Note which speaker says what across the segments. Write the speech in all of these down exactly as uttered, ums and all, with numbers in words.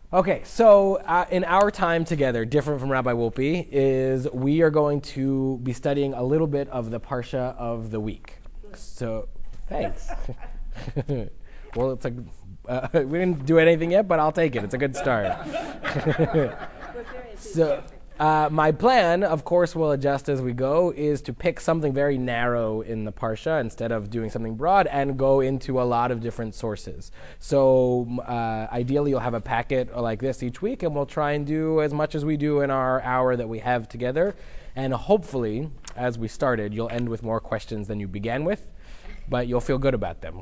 Speaker 1: Okay, so uh, in our time together, different from Rabbi Wolpe, is we are going to be studying a little bit of the Parsha of the week. So, thanks. Well, it's a, uh, we didn't do anything yet, but I'll take it. It's a good start. So, uh, my plan, of course, will adjust as we go, is to pick something very narrow in the Parsha instead of doing something broad and go into a lot of different sources. So, uh, ideally, you'll have a packet like this each week, and we'll try and do as much as we do in our hour that we have together. And hopefully, as we started, you'll end with more questions than you began with, but you'll feel good about them.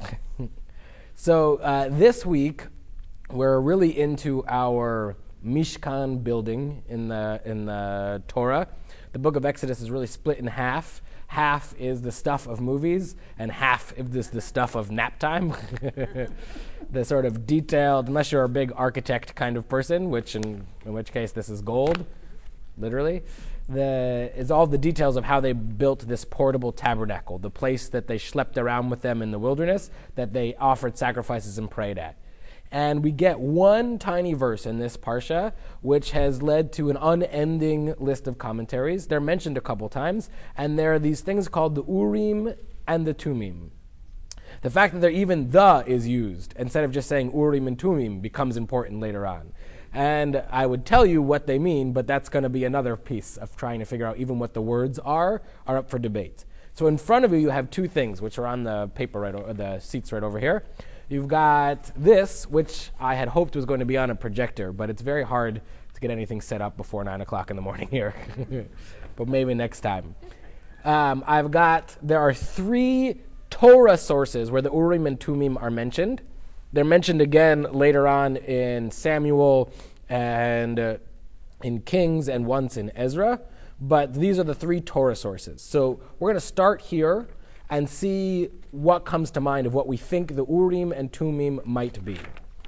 Speaker 1: So, uh, this week, we're really into our Mishkan building in the in the Torah. The book of Exodus is really split in half. Half is the stuff of movies, and half is the stuff of nap time. The sort of detailed, unless you're a big architect kind of person, which in, in which case this is gold, literally. The is all the details of how they built this portable tabernacle, the place that they schlepped around with them in the wilderness, that they offered sacrifices and prayed at. And we get one tiny verse in this Parsha, which has led to an unending list of commentaries. They're mentioned a couple times, and there are these things called the Urim and the Tumim. The fact that there even the is used, instead of just saying Urim and Tumim, becomes important later on. And I would tell you what they mean, but that's going to be another piece of trying to figure out even what the words are, are up for debate. So in front of you, you have two things, which are on the paper right o- the seats right over here. You've got this, which I had hoped was going to be on a projector, but it's very hard to get anything set up before nine o'clock in the morning here. But maybe next time. Um, I've got, there are three Torah sources where the Urim and Tumim are mentioned. They're mentioned again later on in Samuel and uh, in Kings and once in Ezra. But these are the three Torah sources. So we're going to start here and see what comes to mind of what we think the Urim and Tumim might be.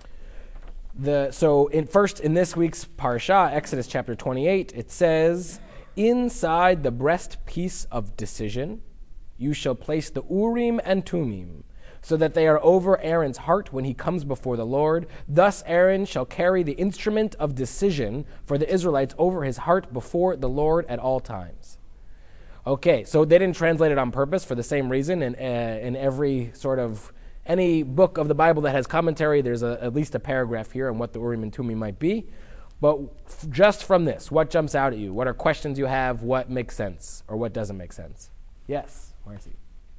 Speaker 1: The, so in, first, in this week's Parsha, Exodus chapter twenty-eight, it says, "Inside the breastpiece of decision, you shall place the Urim and Tumim, so that they are over Aaron's heart when he comes before the Lord. Thus Aaron shall carry the instrument of decision for the Israelites over his heart before the Lord at all times." Okay, so they didn't translate it on purpose for the same reason. In, uh, in every sort of, any book of the Bible that has commentary, there's a, at least a paragraph here on what the Urim and Tumim might be. But f- just from this, what jumps out at you? What are questions you have? What makes sense or what doesn't make sense? Yes, Marcy.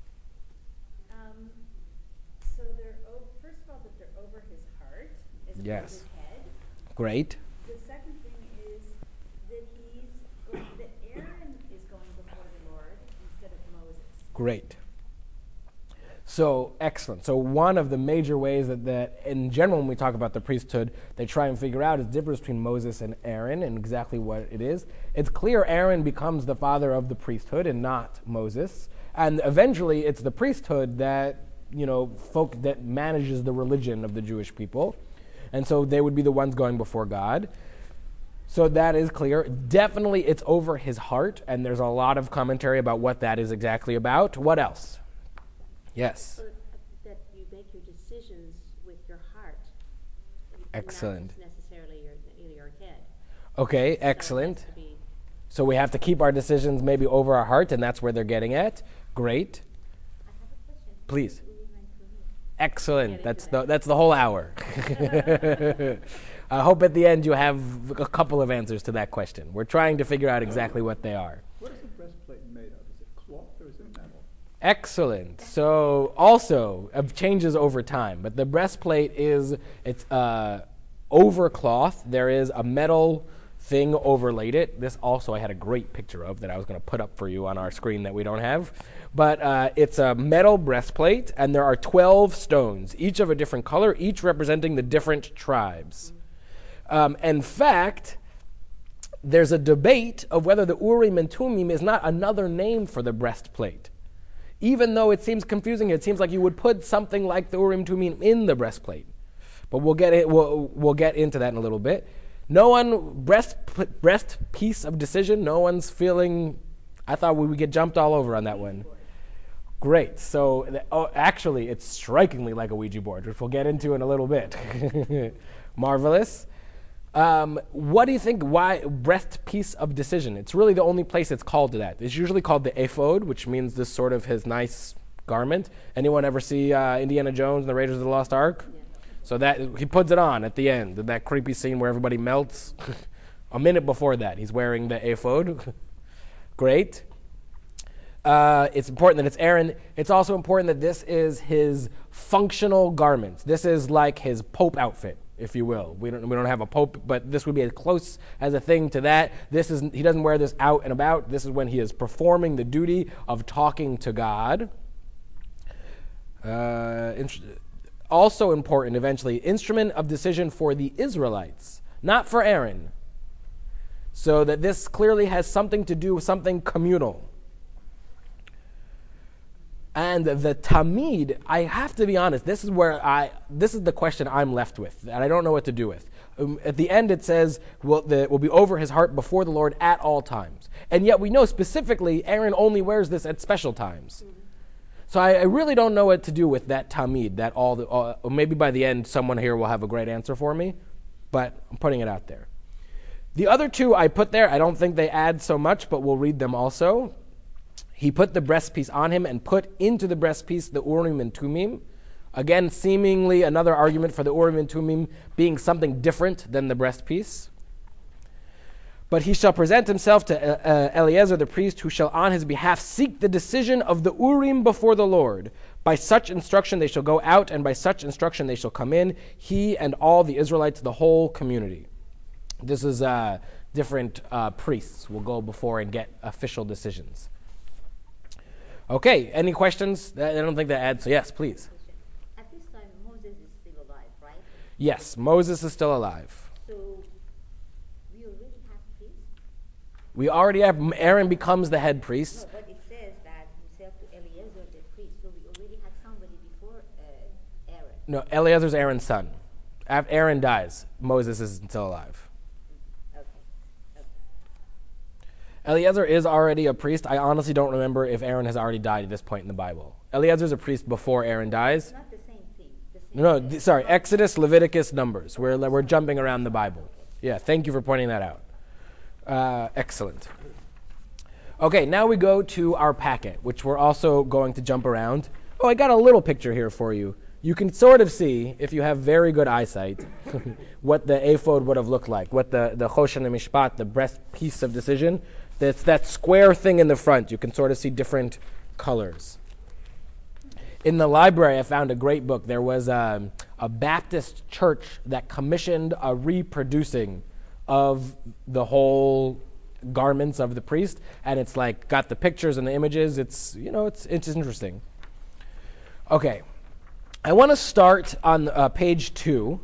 Speaker 2: Um, so they're, o- first of all, that they're over his heart as opposed
Speaker 1: Yes.
Speaker 2: to his head.
Speaker 1: Great.
Speaker 2: The second thing is that he's go- that Aaron is going before the Lord instead of Moses.
Speaker 1: Great. So, excellent. So one of the major ways that, that in general when we talk about the priesthood, they try and figure out is the difference between Moses and Aaron and exactly what it is. It's clear Aaron becomes the father of the priesthood and not Moses. And eventually it's the priesthood that, you know, folk that manages the religion of the Jewish people. And so they would be the ones going before God. So that is clear. Definitely it's over his heart, and there's a lot of commentary about what that is exactly about. What else? Yes.
Speaker 3: So that you make your decisions with your heart.
Speaker 1: Excellent.
Speaker 3: Not necessarily your, your head.
Speaker 1: Okay,
Speaker 3: So it has
Speaker 1: excellent.
Speaker 3: to be-
Speaker 1: So we have to keep our decisions maybe over our heart, and that's where they're getting at. Great.
Speaker 3: I have a question.
Speaker 1: Please.
Speaker 3: Urim and Tumim.
Speaker 1: Excellent.
Speaker 3: Get
Speaker 1: That's
Speaker 3: into
Speaker 1: the
Speaker 3: that.
Speaker 1: that's the whole hour. I hope at the end you have a couple of answers to that question. We're trying to figure out exactly what they are.
Speaker 4: What is the breastplate made of? Is it cloth or is it metal?
Speaker 1: Excellent. So also it changes over time, but the breastplate is it's uh, over cloth. There is a metal thing overlaid it. This also I had a great picture of that I was going to put up for you on our screen that we don't have. But uh, it's a metal breastplate, and there are twelve stones, each of a different color, each representing the different tribes. Um, in fact, there's a debate of whether the Urim and Tumim is not another name for the breastplate. Even though it seems confusing, it seems like you would put something like the Urim and Tumim in the breastplate. But we'll get it. We'll, we'll get into that in a little bit. No one breast breast piece of decision. No one's feeling. I thought we would get jumped all over on that one. Great. So th- oh, actually, it's strikingly like a Ouija board, which we'll get into in a little bit. Marvelous. Um, what do you think? Why breastpiece of decision? It's really the only place it's called to that. It's usually called the ephod, which means this sort of his nice garment. Anyone ever see uh, Indiana Jones and the Raiders of the Lost Ark?
Speaker 3: Yeah.
Speaker 1: So that he puts it on at the end, that creepy scene where everybody melts. A minute before that, he's wearing the ephod. Great. Uh, it's important that it's Aaron. It's also important that this is his functional garment. This is like his pope outfit, if you will. We don't we don't have a pope, but this would be as close as a thing to that. This is he doesn't wear this out and about. This is when he is performing the duty of talking to God. Uh, int- also important, eventually, instrument of decision for the Israelites, not for Aaron. So that this clearly has something to do with something communal. And the tamid, I have to be honest, this is where I, this is the question I'm left with, and I don't know what to do with. Um, at the end it says, will, the, will be over his heart before the Lord at all times. And yet we know specifically Aaron only wears this at special times. Mm-hmm. So I, I really don't know what to do with that tamid, that all the, uh, maybe by the end someone here will have a great answer for me, but I'm putting it out there. The other two I put there, I don't think they add so much, but we'll read them also. He put the breastpiece on him and put into the breastpiece the Urim and Tumim. Again, seemingly another argument for the Urim and Tumim being something different than the breastpiece. But he shall present himself to uh, Eleazar the priest, who shall on his behalf seek the decision of the Urim before the Lord. By such instruction they shall go out, and by such instruction they shall come in, he and all the Israelites, the whole community. This is uh, different uh, priests will go before and get official decisions. Okay, any questions? I don't think that adds. Yes, please.
Speaker 2: At this time, Moses is still alive, right?
Speaker 1: Yes, Moses is still alive.
Speaker 2: So we already have priests?
Speaker 1: We already have, Aaron becomes the head priest.
Speaker 2: No, but it says that himself to Eleazar the priest. So we already had somebody before uh, Aaron.
Speaker 1: No, Eleazar's Aaron's son. After Aaron dies, Moses is still alive.
Speaker 2: Okay. Okay.
Speaker 1: Eleazar is already a priest. I honestly don't remember if Aaron has already died at this point in the Bible. Eleazar's a priest before Aaron dies.
Speaker 2: It's not the same thing. The same
Speaker 1: No,
Speaker 2: thing.
Speaker 1: th- sorry, Exodus, Leviticus, Numbers. We're, we're jumping around the Bible. Yeah, thank you for pointing that out. Uh, excellent. Okay, now we go to our packet, which we're also going to jump around. Oh, I got a little picture here for you. You can sort of see, if you have very good eyesight, what the ephod would have looked like, what the, the Choshen HaMishpat, the breast piece of decision, that's that square thing in the front. You can sort of see different colors. In the library, I found a great book. There was a, a Baptist church that commissioned a reproducing of the whole garments of the priest, and it's like got the pictures and the images. It's, you know, it's it's interesting. Okay, I want to start on uh, page two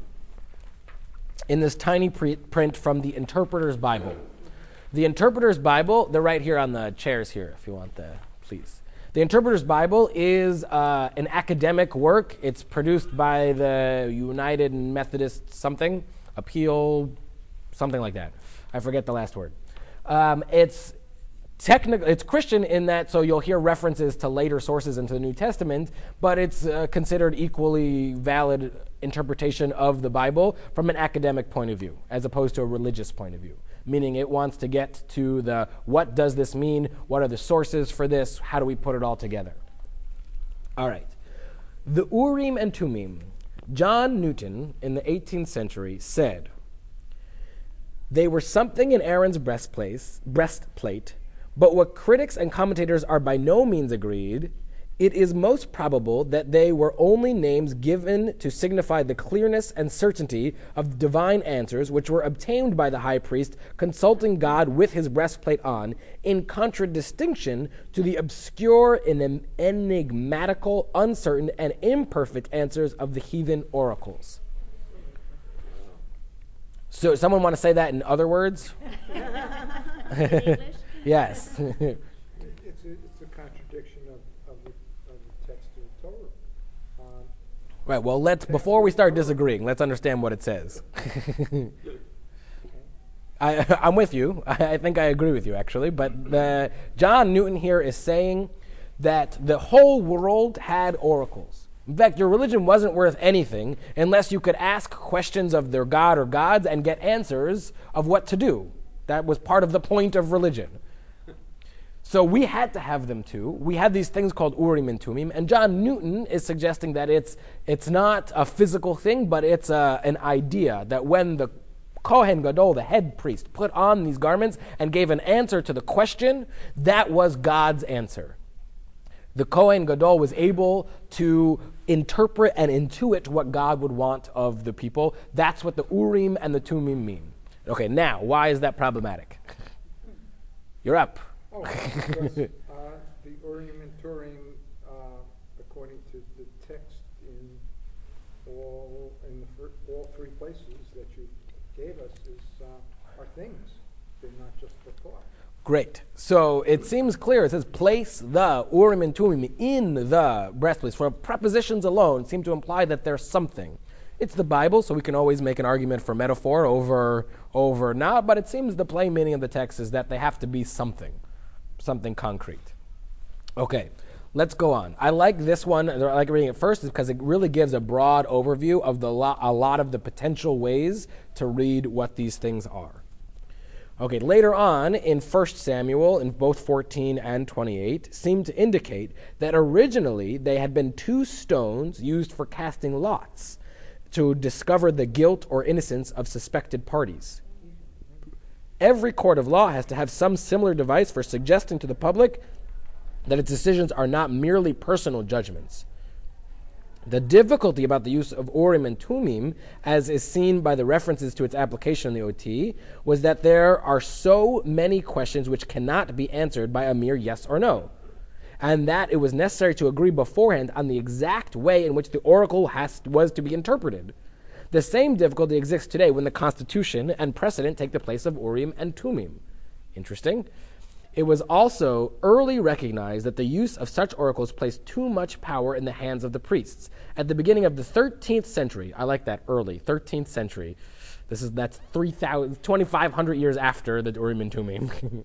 Speaker 1: in this tiny pre- print from the Interpreter's Bible. The Interpreter's Bible, they're right here on the chairs here, if you want the, please. The Interpreter's Bible is uh, an academic work. It's produced by the United Methodist something, Appeal, something like that. I forget the last word. Um, it's technical. It's Christian in that, so you'll hear references to later sources into the New Testament, but it's uh, considered equally valid interpretation of the Bible from an academic point of view, as opposed to a religious point of view. Meaning it wants to get to the, what does this mean? What are the sources for this? How do we put it all together? All right. The Urim and Tumim. John Newton, in the eighteenth century, said, they were something in Aaron's breastplate, breastplate, but what critics and commentators are by no means agreed, it is most probable that they were only names given to signify the clearness and certainty of divine answers which were obtained by the high priest consulting God with his breastplate on, in contradistinction to the obscure and enigmatical, uncertain, and imperfect answers of the heathen oracles. So, someone want to say that in other words?
Speaker 3: English?
Speaker 1: Yes.
Speaker 5: It's a, it's a contradiction of, of, the, of the text of the Torah. Um,
Speaker 1: Right, well, let's, before we start disagreeing, let's understand what it says. I, I'm with you. I, I think I agree with you, actually. But the, John Newton here is saying that the whole world had oracles. In fact, your religion wasn't worth anything unless you could ask questions of their god or gods and get answers of what to do. That was part of the point of religion. So we had to have them too. We had these things called Urim and Tumim, and John Newton is suggesting that it's it's not a physical thing, but it's a, an idea that when the Kohen Gadol, the head priest, put on these garments and gave an answer to the question, that was God's answer. The Kohen Gadol was able to interpret and intuit what God would want of the people. That's what the Urim and the Tumim mean. Okay, now, why is that problematic? You're up.
Speaker 5: Oh, because uh, the Urim and Turim, uh, according to the text in all in the fir- all three places that you gave us, is uh, are things. They're not just for thought.
Speaker 1: Great. So it seems clear. It says, place the Urim and Tumim in the breastplate. For prepositions alone seem to imply that there's something. It's the Bible, so we can always make an argument for metaphor over over not, but it seems the plain meaning of the text is that they have to be something, something concrete. Okay, let's go on. I like this one. I like reading it first because it really gives a broad overview of the lo- a lot of the potential ways to read what these things are. Okay, later on in First Samuel, in both fourteen and twenty-eight, seem to indicate that originally they had been two stones used for casting lots to discover the guilt or innocence of suspected parties. Every court of law has to have some similar device for suggesting to the public that its decisions are not merely personal judgments. The difficulty about the use of Urim and Tumim, as is seen by the references to its application in the O T, was that there are so many questions which cannot be answered by a mere yes or no, and that it was necessary to agree beforehand on the exact way in which the oracle has, was to be interpreted. The same difficulty exists today when the Constitution and precedent take the place of Urim and Tumim. Interesting. It was also early recognized that the use of such oracles placed too much power in the hands of the priests. At the beginning of the thirteenth century, I like that, early, thirteenth century, this is that's three thousand, twenty-five hundred years after the Urim and Tumim.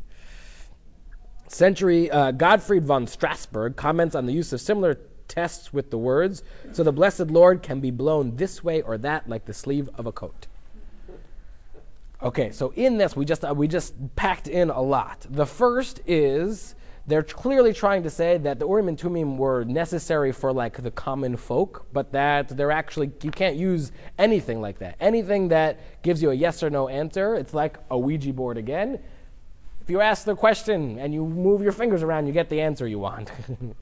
Speaker 1: Century, uh, Gottfried von Strasberg comments on the use of similar tests with the words, so the blessed Lord can be blown this way or that like the sleeve of a coat. Okay, so in this, we just uh, we just packed in a lot. The first is they're clearly trying to say that the Urim and Tumim were necessary for like the common folk, but that they're actually, you can't use anything like that. Anything that gives you a yes or no answer, it's like a Ouija board again. If you ask the question and you move your fingers around, you get the answer you want.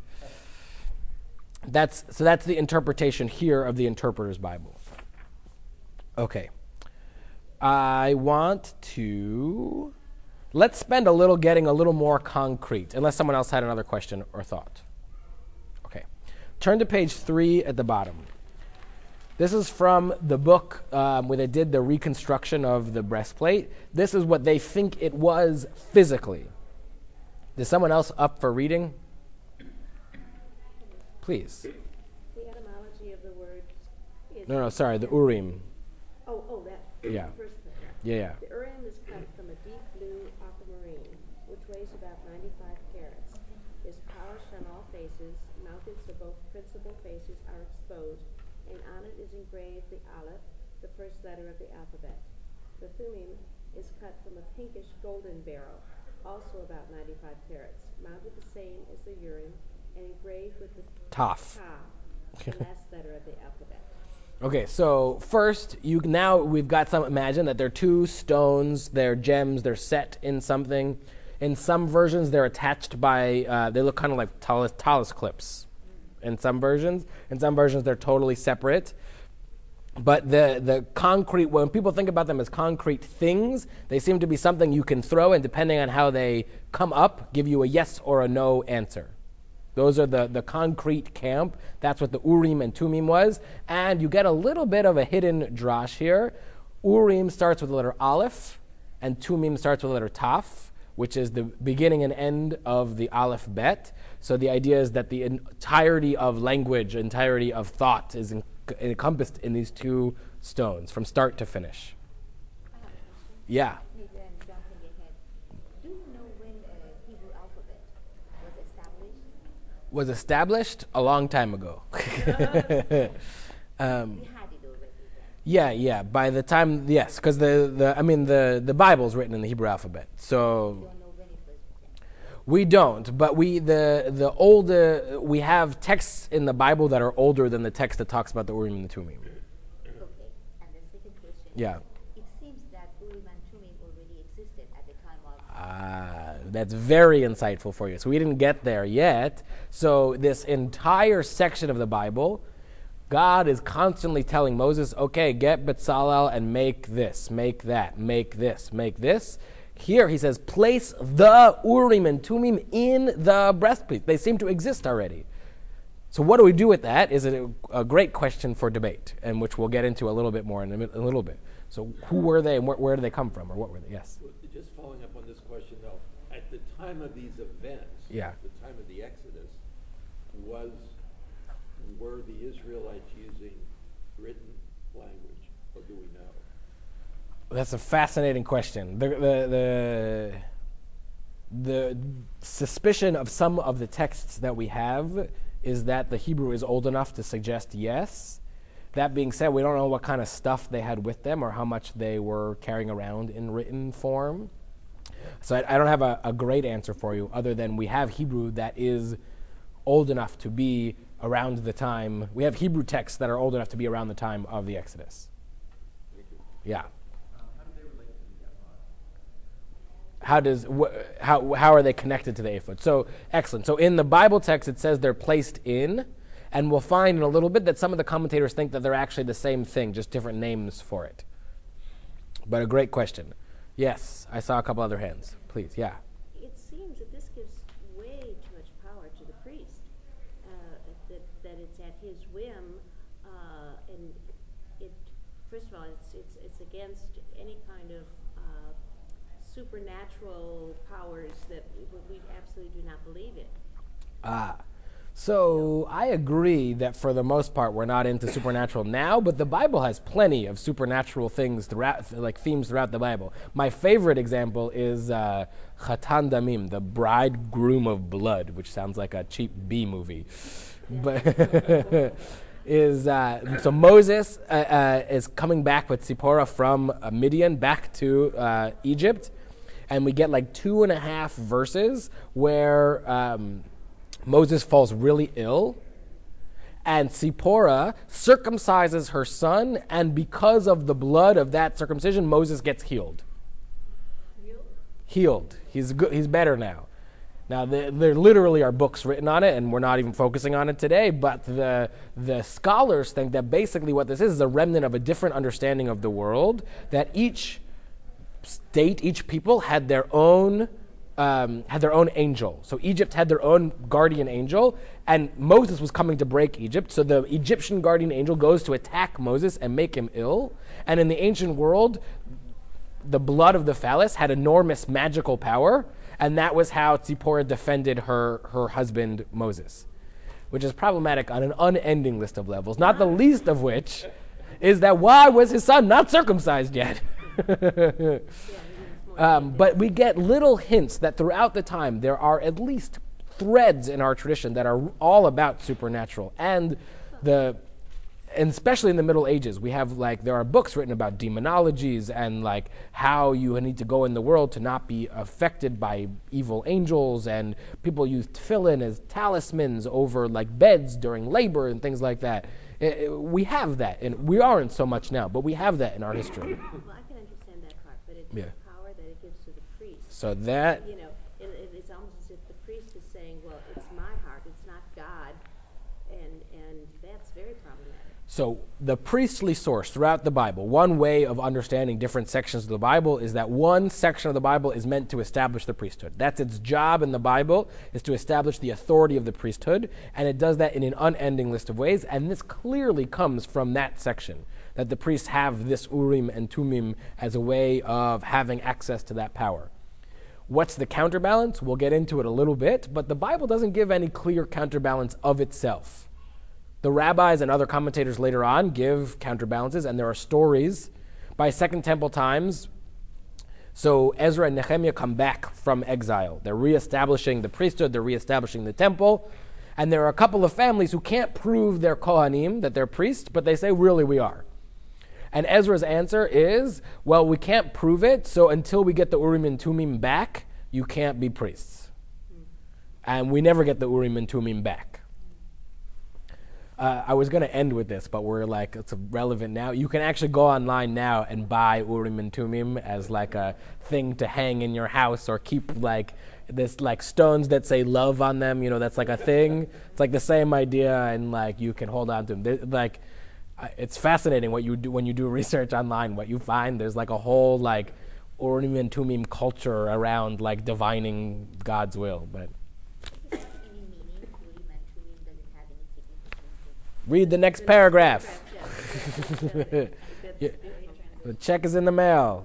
Speaker 1: that's so that's the interpretation here of the Interpreter's Bible. Okay. I want to, let's spend a little getting a little more concrete, unless someone else had another question or thought. Okay. Turn to page three at the bottom. This is from the book um, where they did the reconstruction of the breastplate. This is what they think it was physically. Is someone else up for reading? Please.
Speaker 3: The etymology of the word is...
Speaker 1: No, no, sorry, the Urim.
Speaker 3: Oh, oh, that.
Speaker 1: Yeah.
Speaker 3: The first paragraph.
Speaker 1: Yeah, yeah.
Speaker 3: The Urim is cut from a deep blue aquamarine, which weighs about ninety-five carats. Is polished on all faces, mounted so both principal faces are exposed, and on it is engraved the Aleph, the first letter of the alphabet. The Thummim is cut from a pinkish golden barrel, also about ninety-five carats, mounted the same as the Urim, and engraved with the
Speaker 1: Taf.
Speaker 3: Ta, the last letter of the alphabet.
Speaker 1: Okay, so first, you now we've got some, imagine that they're two stones, they're gems, they're set in something. In some versions, they're attached by, uh, they look kind of like talus, talus clips in some versions. In some versions, they're totally separate. But the, the concrete, when people think about them as concrete things, they seem to be something you can throw, and depending on how they come up, give you a yes or a no answer. Those are the, the concrete camp. That's what the Urim and Tumim was. And you get a little bit of a hidden drash here. Urim starts with the letter Aleph, and Tumim starts with the letter Taf, which is the beginning and end of the Aleph Bet. So the idea is that the entirety of language, entirety of thought is en- encompassed in these two stones from start to finish.
Speaker 6: I have a question.
Speaker 1: Yeah.
Speaker 6: Maybe I'm jumping ahead. Do you know when the Hebrew alphabet was established?
Speaker 1: Was established a long time ago. um,
Speaker 2: We had it already then.
Speaker 1: yeah, yeah. By the time, yes, because the, the I mean the the Bible's written in the Hebrew alphabet,
Speaker 2: We
Speaker 1: so
Speaker 2: don't know when it was written.
Speaker 1: we don't. But we the the older we have texts in the Bible that are older than the text that talks about the Urim and the Tumim.
Speaker 2: Okay, and the second question.
Speaker 1: Yeah.
Speaker 2: It seems that Urim and Tumim already existed at the time of.
Speaker 1: Ah, that's very insightful for you. So we didn't get there yet. So this entire section of the Bible, God is constantly telling Moses, okay, get Bezalel and make this, make that, make this, make this. Here he says, place the Urim and Tumim in the breastplate. They seem to exist already. So what do we do with that is a, a great question for debate, and which we'll get into a little bit more in a, mi- a little bit. So who were they and where, where do they come from, or what were they? Yes.
Speaker 6: Well, Just following up on this question, though, at the time of these events,
Speaker 1: Yeah.
Speaker 6: the time of the Exodus, was were the Israelites using written language, or do we know?
Speaker 1: That's a fascinating question. The, the, the, the suspicion of some of the texts that we have is that the Hebrew is old enough to suggest yes. That being said, we don't know what kind of stuff they had with them or how much they were carrying around in written form. So I, I don't have a, a great answer for you other than we have Hebrew that is old enough to be around the time. We have Hebrew texts that are old enough to be around the time of the Exodus. Yeah. How does wh- how how are they connected to the ephod? So excellent. So in the Bible text, it says they're placed in, and we'll find in a little bit that some of the commentators think that they're actually the same thing, just different names for it. But a great question. Yes, I saw a couple other hands. Please, yeah.
Speaker 3: It seems that this gives way too much power to the priest, uh, that, that it's at his whim, uh, and it, first of all, it's, it's, it's against any kind of uh, supernatural powers that we, we absolutely do not believe in.
Speaker 1: Ah. So I agree that for the most part we're not into supernatural now, but the Bible has plenty of supernatural things throughout, like themes throughout the Bible. My favorite example is uh, Chatan Damim, the bridegroom of blood, which sounds like a cheap B movie. But is uh, so Moses uh, uh, is coming back with Zipporah from uh, Midian back to uh, Egypt, and we get like two and a half verses where. Um, Moses falls really ill, and Zipporah circumcises her son, and because of the blood of that circumcision, Moses gets healed.
Speaker 2: Healed?
Speaker 1: Healed. He's good. He's better now. Now, there, there literally are books written on it, and we're not even focusing on it today, but the, the scholars think that basically what this is is a remnant of a different understanding of the world, that each state, each people had their own Um, had their own angel. So Egypt had their own guardian angel, and Moses was coming to break Egypt. So the Egyptian guardian angel goes to attack Moses and make him ill. And in the ancient world, the blood of the phallus had enormous magical power, and that was how Zipporah defended her, her husband Moses, which is problematic on an unending list of levels, not the least of which is that why was his son not circumcised yet? Um, but we get little hints that throughout the time there are at least threads in our tradition that are all about supernatural, and the and especially in the Middle Ages we have like there are books written about demonologies and like how you need to go in the world to not be affected by evil angels, and people use tefillin as talismans over like beds during labor and things like that. It, it, we have that, and we aren't so much now, but we have that in our history.
Speaker 3: Well, I can understand that part, but it's
Speaker 1: Yeah.
Speaker 3: the power that it gives to the priest.
Speaker 1: So that
Speaker 3: You know, it, it, it's almost as if the priest is saying, well, it's my heart, it's not God, and, and that's very problematic.
Speaker 1: So the priestly source throughout the Bible, one way of understanding different sections of the Bible is that one section of the Bible is meant to establish the priesthood. That's its job in the Bible, is to establish the authority of the priesthood, and it does that in an unending list of ways, and this clearly comes from that section, that the priests have this Urim and Tumim as a way of having access to that power. What's the counterbalance? We'll get into it a little bit, but the Bible doesn't give any clear counterbalance of itself. The rabbis and other commentators later on give counterbalances, and there are stories by Second Temple times. So Ezra and Nehemiah come back from exile. They're reestablishing the priesthood, they're reestablishing the temple, And there are a couple of families who can't prove they're Kohanim, that they're priests, but they say, really, we are. And Ezra's answer is, well, we can't prove it, so until we get the Urim and Tumim back, you can't be priests. And we never get the Urim and Tumim back. Uh, I was going to end with this, but we're like, it's relevant now. You can actually go online now and buy Urim and Tumim as like a thing to hang in your house or keep like this like stones that say love on them. You know, that's like a thing. It's like the same idea, and like you can hold on to them. They, like, I- it's fascinating what you do when you do research online. What you find, there's like a whole like Urim and Tumim culture around like divining God's will. But
Speaker 2: Does it have any meaning? Urim and Tumim, does it have any significance?
Speaker 1: read the next paragraph.
Speaker 3: Yeah.
Speaker 1: The check is in the mail.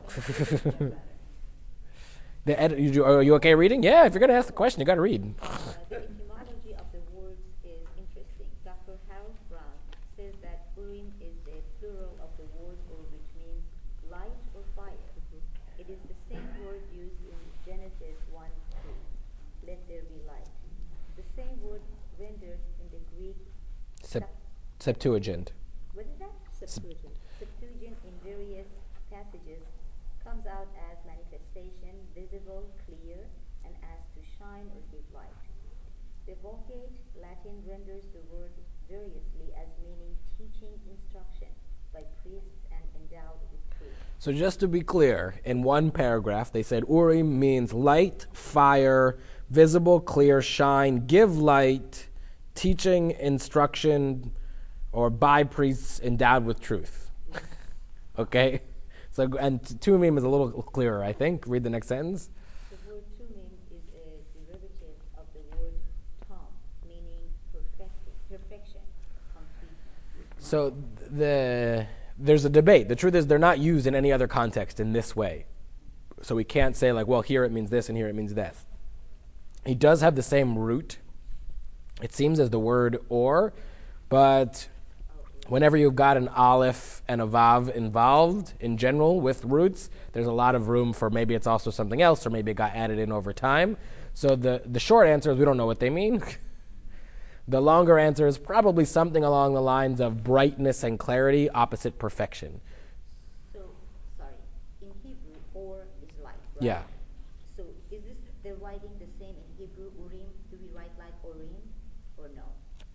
Speaker 1: The ed- you do, are you okay reading? Yeah, if you're going to ask the question, you got to read.
Speaker 2: Uh, the etymology of the words is interesting. Doctor Harold Brown says that Urim is the plural of the word Ur, which means light or fire. It is the same word used in Genesis one two, let there be light. The same word rendered in the Greek
Speaker 1: Sep-
Speaker 2: Sep-
Speaker 1: Septuagint.
Speaker 2: what is that?
Speaker 3: Septuagint.
Speaker 2: Septuagint in various passages comes out as manifestation, visible, clear, and as to shine or give light. The Vulgate Latin renders the word variously as meaning teaching instruction by priests and endowed with truth.
Speaker 1: So just to be clear, in one paragraph, they said Urim means light, fire, visible, clear, shine, give light, teaching, instruction, or by priests endowed with truth. Okay? So, and Tumim is a little clearer, I think. Read the next sentence.
Speaker 2: The word tumim is a derivative of the word tom, meaning perfecting, perfection, completeness.
Speaker 1: So the there's a debate. The truth is they're not used in any other context in this way. So we can't say like, well, here it means this and here it means that. He does have the same root, it seems, as the word or, but whenever you've got an aleph and a vav involved in general with roots, there's a lot of room for maybe it's also something else or maybe it got added in over time. So the, the short answer is we don't know what they mean. The longer answer is probably something along the lines of brightness and clarity, opposite perfection.
Speaker 2: So, sorry, in Hebrew, or is light, right?
Speaker 1: Yeah.
Speaker 2: So, is this the writing the same in Hebrew, Urim? Do we write like Urim, or no?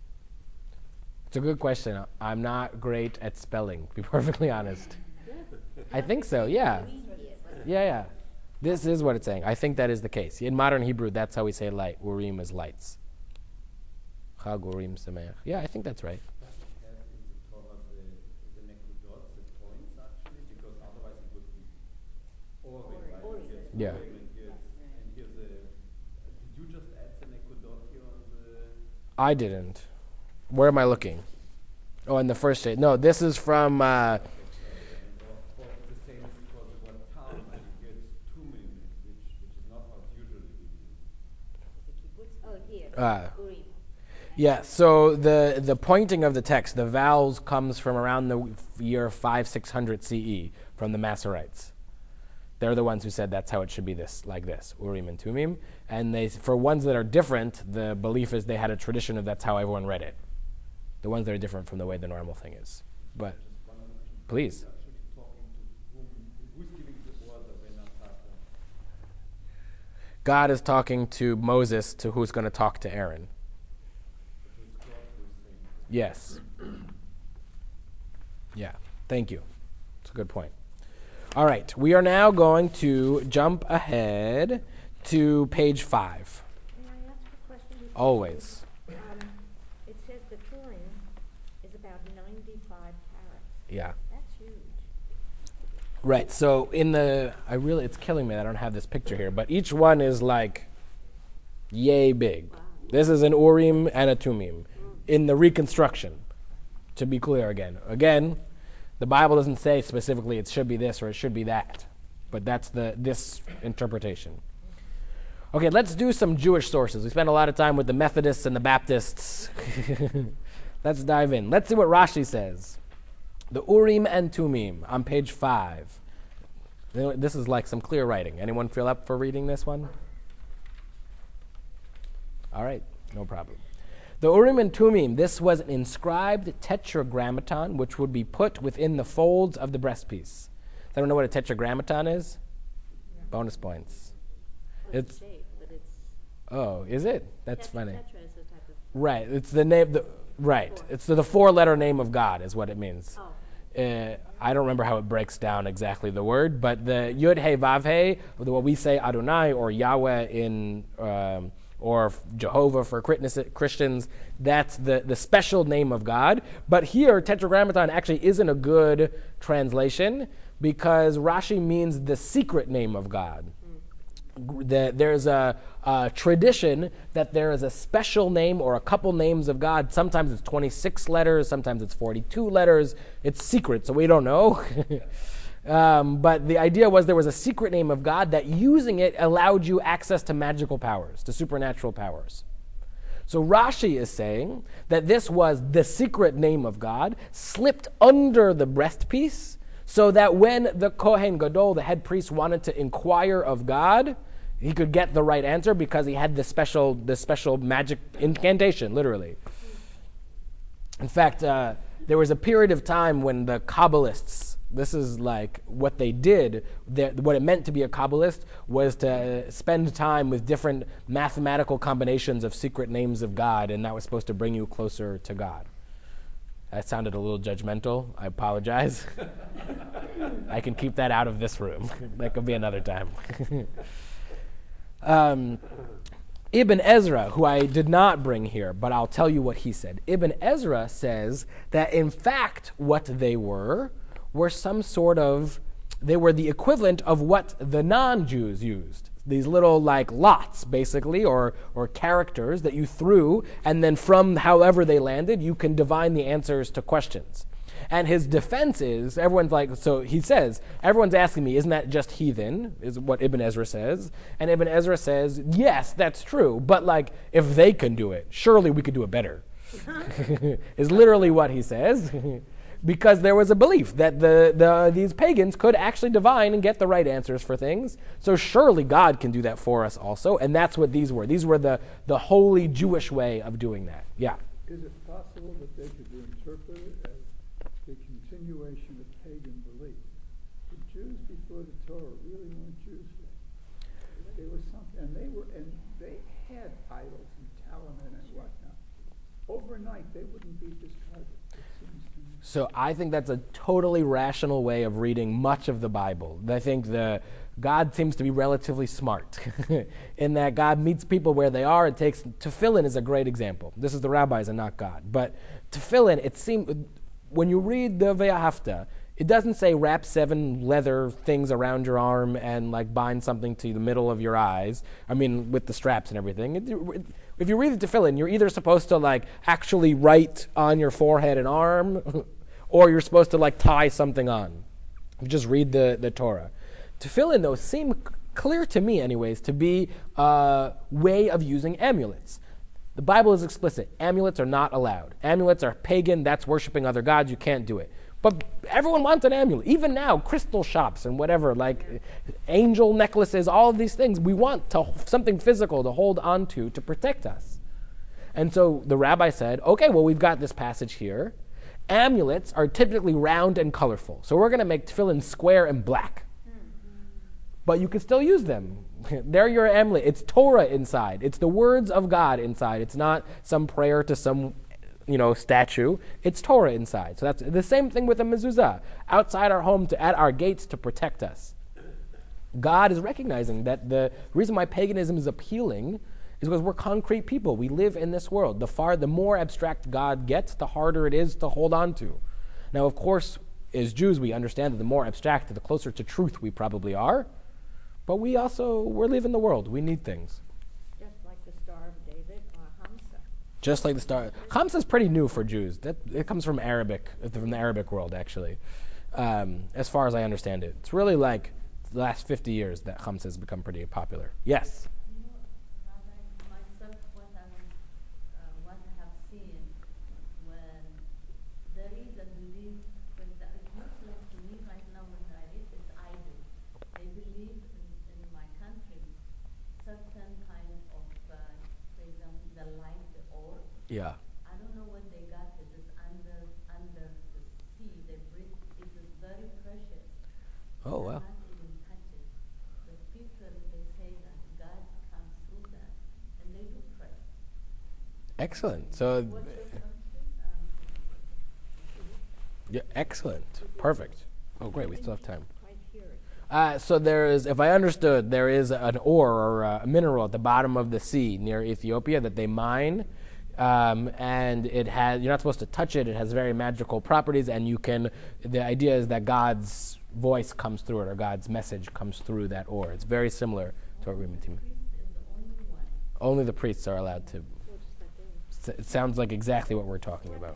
Speaker 1: It's a good question. I'm not great at spelling, to be perfectly honest. I think so, yeah.
Speaker 2: Urim here, but
Speaker 1: Yeah, yeah. This is what it's saying. I think that is the case. In modern Hebrew, that's how we say light. Urim is lights. Chag Urim Sameach. Yeah, I think that's right.
Speaker 7: Does it have in the Torah the, the nekudot, the points actually? Because otherwise it would be Orim, right?
Speaker 2: Orim.
Speaker 7: Here's
Speaker 1: Yeah.
Speaker 7: Orim and here's, and here's a, did you just add the nekudot here on the,
Speaker 1: I didn't. Where am I looking? Oh, in the first state. No, this is from, uh,
Speaker 7: or, or the same is for the word town, and here it's tumim, which, which is not how it's usually used.
Speaker 2: the kibbutz, oh, here,
Speaker 1: Ah.
Speaker 2: Urim.
Speaker 1: yeah, so the, the pointing of the text, the vowels comes from around the year five, six hundred C E from the Masoretes. They're the ones who said that's how it should be this, like this, Urim and Tumim. And they, for ones that are different, the belief is they had a tradition of that's how everyone read it. The ones that are different from the way the normal thing is. But, please.
Speaker 7: Actually talking to whom, who's giving the order when I'm talking?
Speaker 1: God is talking to Moses, to who's going to talk to Aaron.
Speaker 7: It's God who's saying.
Speaker 1: Yes. Yeah, thank you. That's a good point. All right, we are now going to jump ahead to page five.
Speaker 3: May I ask a question? before you-
Speaker 1: Always.
Speaker 3: Um, it says the Turin is about ninety-five carats.
Speaker 1: Yeah.
Speaker 3: That's huge.
Speaker 1: Right, so in the, I really, it's killing me that I don't have this picture here, but each one is like yay big. This is an Urim and a Tumim in the reconstruction, to be clear again. Again, the Bible doesn't say specifically it should be this or it should be that, but that's the this interpretation. Okay, let's do some Jewish sources. We spent a lot of time with the Methodists and the Baptists. Let's dive in. Let's see what Rashi says. The Urim and Tumim on page five. You know, this is like some clear writing. Anyone feel up for reading this one? All right, no problem. The Urim and Tumim, this was an inscribed tetragrammaton, which would be put within the folds of the breastpiece. Does anyone know what a tetragrammaton is?
Speaker 3: Yeah.
Speaker 1: Bonus points.
Speaker 3: Well,
Speaker 1: It's-
Speaker 3: it's shape, but it's
Speaker 1: Oh, is it? That's
Speaker 3: tetra,
Speaker 1: funny.
Speaker 3: Tetra is a type of.
Speaker 1: Right. It's the name. The, right.
Speaker 3: Four.
Speaker 1: It's the, the four-letter name of God is what it means.
Speaker 3: Oh.
Speaker 1: Uh, I don't remember how it breaks down exactly the word, but the Yud He Vav He, what we say Adonai or Yahweh in, um, or Jehovah for Christians, that's the, the special name of God. But here, Tetragrammaton actually isn't a good translation because Rashi means the secret name of God. That there's a, a tradition that there is a special name or a couple names of God. Sometimes it's twenty-six letters, sometimes it's forty-two letters. It's secret, so we don't know. um, but the idea was there was a secret name of God that using it allowed you access to magical powers, to supernatural powers. So Rashi is saying that this was the secret name of God slipped under the breastpiece so that when the Kohen Gadol, the head priest, wanted to inquire of God, he could get the right answer because he had this special, this special magic incantation, literally. In fact, uh, there was a period of time when the Kabbalists, this is like what they did, what it meant to be a Kabbalist was to spend time with different mathematical combinations of secret names of God, and that was supposed to bring you closer to God. That sounded a little judgmental. I apologize. I can keep that out of this room. That could be another time. um, Ibn Ezra, who I did not bring here, but I'll tell you what he said. Ibn Ezra says that in fact what they were were some sort of, they were the equivalent of what the non-Jews used. These little like lots, basically, or or characters that you threw, and then from however they landed, you can divine the answers to questions. And his defense is, everyone's like, so he says, everyone's asking me, isn't that just heathen, is what Ibn Ezra says. And Ibn Ezra says, yes, that's true, but like, if they can do it, surely we could do it better. Is literally what he says. Because there was a belief that the, the these pagans could actually divine and get the right answers for things. So surely God can do that for us also. And that's what these were. These were the, the holy Jewish way of doing that. Yeah.
Speaker 4: Is it possible that they could be interpreted as the continuation of pagan belief? The Jews before the Torah really weren't Jews then. They were something, and they were, and they had idols and Talmud and whatnot. Overnight, they wouldn't be discarded, it seems to me.
Speaker 1: So I think that's a totally rational way of reading much of the Bible. I think the God seems to be relatively smart in that God meets people where they are. It takes tefillin is a great example. This is the rabbis and not God. But tefillin, it seems when you read the Ve'ahavta, it doesn't say wrap seven leather things around your arm and like bind something to the middle of your eyes. I mean, with the straps and everything. It, it, if you read the tefillin, you're either supposed to like actually write on your forehead and arm, or you're supposed to like tie something on. You just read the, the Torah. Tefillin, though, seem c- clear to me, anyways, to be a way of using amulets. The Bible is explicit. Amulets are not allowed. Amulets are pagan. That's worshiping other gods. You can't do it. But everyone wants an amulet. Even now, crystal shops and whatever, like angel necklaces, all of these things, we want to, something physical to hold onto to protect us. And so the rabbi said, okay, well, we've got this passage here. Amulets are typically round and colorful. So we're going to make tefillin square and black. But you can still use them. They're your amulet. It's Torah inside. It's the words of God inside. It's not some prayer to some, you know, statue. It's Torah inside. So that's the same thing with a mezuzah. Outside our home, to at our gates to protect us. God is recognizing that the reason why paganism is appealing is because we're concrete people. We live in this world. The far, the more abstract God gets, the harder it is to hold on to. Now, of course, as Jews, we understand that the more abstract, the closer to truth we probably are. But we also, we live in the world. We need things.
Speaker 3: Just like the Star of David or Hamsa.
Speaker 1: Just like the star. Hamsa is pretty new for Jews. That it comes from Arabic, from the Arabic world, actually. Um, as far as I understand it, it's really like the last fifty years that Hamsa has become pretty popular. Yes.
Speaker 8: You know, Rabbi, myself, what I'm, uh, what I have seen when there is a belief, for example, it looks like to me right now when I read it's idol. They believe in, in my country certain kind of, uh, for example, the light, the orb,
Speaker 1: Yeah.
Speaker 8: I don't know when they got it. It's under under the sea. They bring it is very precious.
Speaker 1: Oh,
Speaker 8: You
Speaker 1: wow.
Speaker 8: cannot even touch it. But people they say that God comes through that, and they do pray.
Speaker 1: Excellent. So,
Speaker 8: What's your country? Um,
Speaker 1: yeah, excellent. Perfect. Oh, great. We still have time.
Speaker 2: Quite hear it.
Speaker 1: Uh, so there is, if I understood, there is an ore or a mineral at the bottom of the sea near Ethiopia that they mine, um, and it has. You're not supposed to touch it. It has very magical properties, and you can. The idea is that God's voice comes through it, or God's message comes through that ore. It's very similar to what we've been teaching.
Speaker 8: priest is the only one.
Speaker 1: Only the priests are allowed to.
Speaker 3: We're just not doing it.
Speaker 1: s- It sounds like exactly what we're talking about.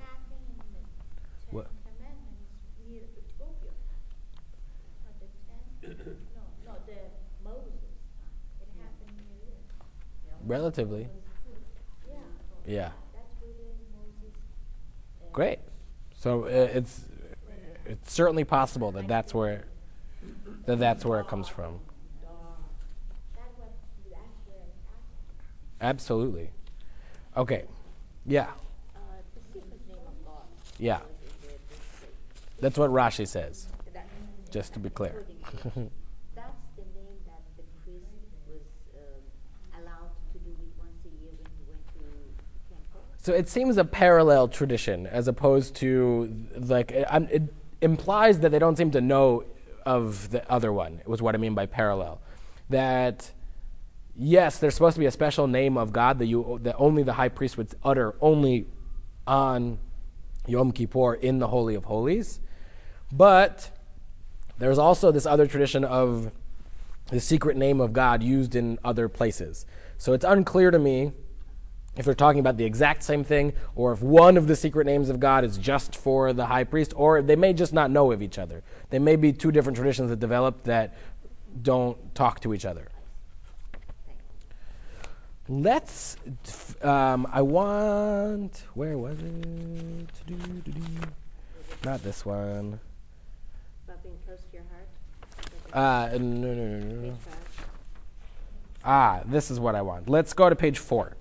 Speaker 9: What
Speaker 1: What?
Speaker 9: happened in the Ten Commandments near Ethiopia? Not the Ten, no, no, the Moses time. It happened near this.
Speaker 1: Relatively.
Speaker 9: Yeah,
Speaker 1: Yeah.
Speaker 9: that's where the Moses. uh,
Speaker 1: Great. So uh, it's it's certainly possible that that's where that that's where it comes from.
Speaker 9: That's what, that's where it happened.
Speaker 1: Absolutely. Okay. Yeah.
Speaker 2: Uh, the secret name of God.
Speaker 1: Yeah.
Speaker 2: What is it? This-
Speaker 1: That's what Rashi says.
Speaker 2: that-
Speaker 1: Just to be clear.
Speaker 2: according to- That's the name that the priest was um, allowed to do it once a year when he went to the temple.
Speaker 1: So it seems a parallel tradition as opposed to like it, um, it implies that they don't seem to know of the other one. Was what I mean by parallel. That yes, there's supposed to be a special name of God that you that only the high priest would utter only on Yom Kippur in the Holy of Holies, but there's also this other tradition of the secret name of God used in other places. So it's unclear to me if they're talking about the exact same thing, or if one of the secret names of God is just for the high priest, or they may just not know of each other. They may be two different traditions that developed that don't talk to each other. Let's, um, I want, where was it? Do-do-do-do. Not this one.
Speaker 3: About being close to your heart.
Speaker 1: Uh, no, no, no, no, no.
Speaker 3: Page five.
Speaker 1: Ah, this is what I want. Let's go to page four.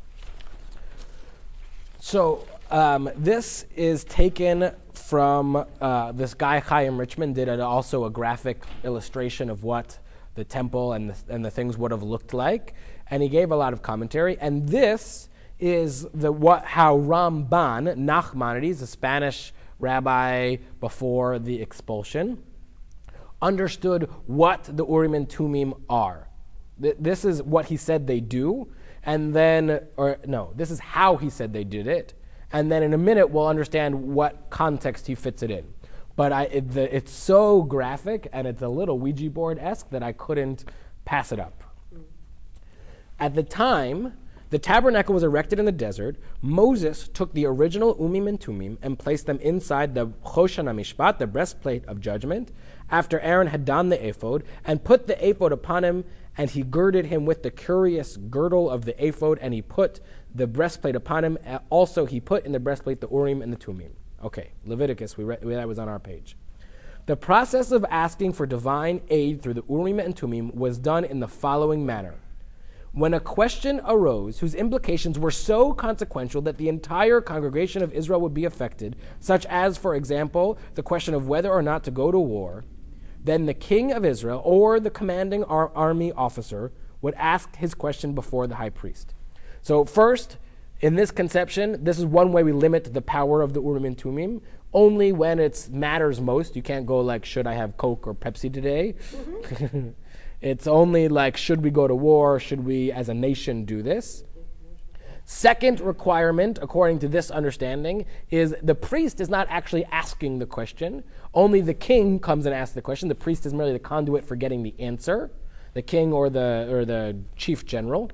Speaker 1: So um, this is taken from uh, this guy Chaim Richmond did an, also a graphic illustration of what the temple and the, and the things would have looked like, and he gave a lot of commentary. And this is the what how Ramban Nachmanides, a Spanish rabbi before the expulsion, understood what the Urim and Tumim are. Th- this is what he said they do, and then, or no, this is how he said they did it, and then in a minute we'll understand what context he fits it in. But I, it, the, it's so graphic, and it's a little Ouija board-esque that I couldn't pass it up. At the time, the tabernacle was erected in the desert. Moses took the original Umim and Tumim and placed them inside the Choshen HaMishpat, the breastplate of judgment, after Aaron had donned the ephod, and put the ephod upon him, and he girded him with the curious girdle of the ephod, and he put the breastplate upon him. Also he put in the breastplate the Urim and the Tumim. Okay, Leviticus, we read, that was on our page. The process of asking for divine aid through the Urim and Tumim was done in the following manner. When a question arose whose implications were so consequential that the entire congregation of Israel would be affected, such as, for example, the question of whether or not to go to war, then the king of Israel or the commanding ar- army officer would ask his question before the high priest. So first, in this conception, this is one way we limit the power of the Urim and Tumim. Only when it matters most. You can't go like, should I have Coke or Pepsi today? Mm-hmm. It's only like, should we go to war? Should we, as a nation, do this? Second requirement, according to this understanding, is the priest is not actually asking the question. Only the king comes and asks the question. The priest is merely the conduit for getting the answer, the king or the or the chief general.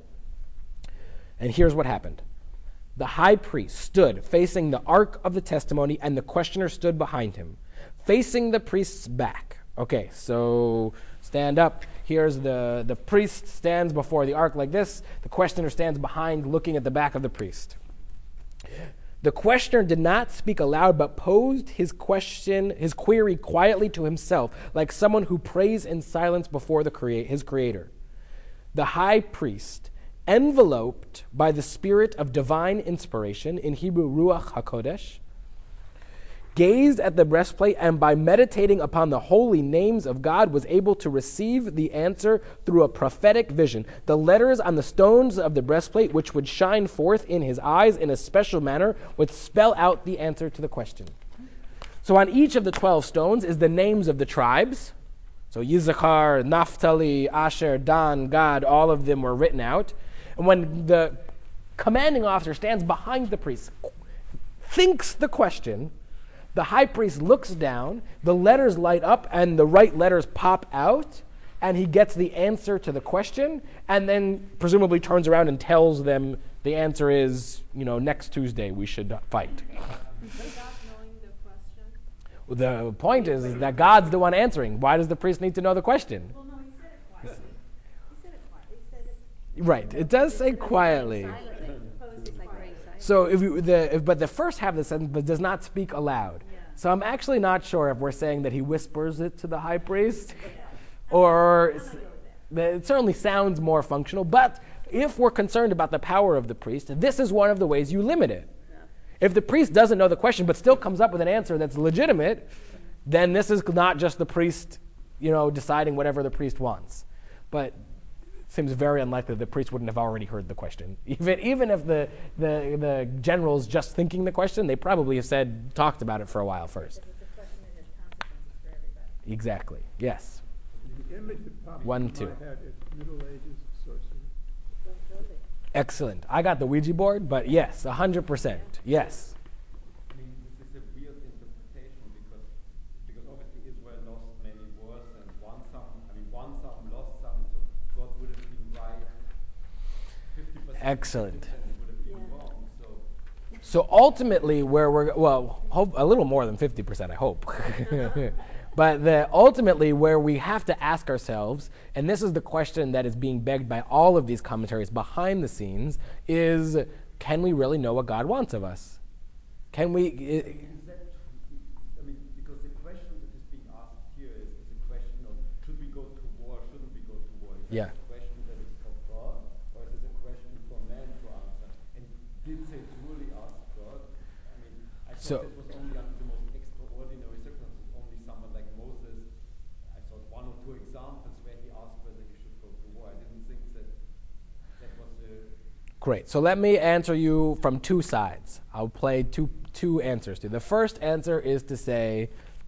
Speaker 1: And here's what happened. The high priest stood facing the ark of the testimony, and the questioner stood behind him, facing the priest's back. Okay, so stand up. Here's the, the priest stands before the ark like this. The questioner stands behind, looking at the back of the priest. The questioner did not speak aloud, but posed his question, his query quietly to himself, like someone who prays in silence before the crea- his creator. The high priest enveloped by the spirit of divine inspiration, in Hebrew Ruach HaKodesh, gazed at the breastplate, and by meditating upon the holy names of God was able to receive the answer through a prophetic vision. The letters on the stones of the breastplate, which would shine forth in his eyes in a special manner, would spell out the answer to the question. So on each of the twelve stones is the names of the tribes. So Yisachar, Naphtali, Asher, Dan, Gad, all of them were written out. And when the commanding officer stands behind the priest, thinks the question, the high priest looks down, the letters light up, and the right letters pop out, and he gets the answer to the question, and then presumably turns around and tells them the answer is, you know, next Tuesday we should fight.
Speaker 9: Without knowing the question?
Speaker 1: The point is, is that God's the one answering. Why does the priest need to know the question?
Speaker 9: Well, no, he said it quietly. He said it quietly. He said it.
Speaker 1: Right, it does say quietly.
Speaker 2: It's like very exciting.
Speaker 1: So, if you, the if, but the first half of the sentence but does not speak aloud.
Speaker 9: Yeah.
Speaker 1: So I'm actually not sure if we're saying that he whispers it to the high priest, or s- that it certainly sounds more functional. But if we're concerned about the power of the priest, this is one of the ways you limit it. If the priest doesn't know the question but still comes up with an answer that's legitimate, then this is not just the priest, you know, deciding whatever the priest wants. But seems very unlikely the priest wouldn't have already heard the question. Even even if the, the the general's just thinking the question, they probably have said, talked about it for a while first.
Speaker 9: It was a question that has consequences for everybody.
Speaker 1: Exactly. Yes.
Speaker 4: The image that pops
Speaker 1: One,
Speaker 4: into
Speaker 1: two.
Speaker 4: my head is Middle Ages sorcery.
Speaker 3: Don't go there.
Speaker 1: Excellent. I got the Ouija board, but yes, one hundred percent. Yes.
Speaker 7: I mean, this is a weird interpretation because because obviously Israel lost many wars and won some. I mean, won some, lost some. So God would have been right fifty percent.
Speaker 1: Excellent.
Speaker 7: And would have been
Speaker 3: Yeah.
Speaker 7: wrong. So
Speaker 1: So ultimately, where we're well, hope, a little more than fifty percent, I hope. But the, ultimately, where we have to ask ourselves, and this is the question that is being begged by all of these commentaries behind the scenes, is can we really know what God wants of us? Can we? I,
Speaker 7: is that? I mean, because the question that is being asked here is, is a question of should we go to war? Shouldn't we go to war? Is
Speaker 1: Yeah.
Speaker 7: that a question that is for God, or is it a question for man to answer? And did they truly ask God? I mean, I
Speaker 1: So-
Speaker 7: thought it was only under the most extraordinary circumstances. Only someone like Moses. I saw one or two examples where he asked whether he should go to war. I didn't think that that was a.
Speaker 1: Great. So let me answer you from two sides. I'll play two two answers to you. The first answer is to say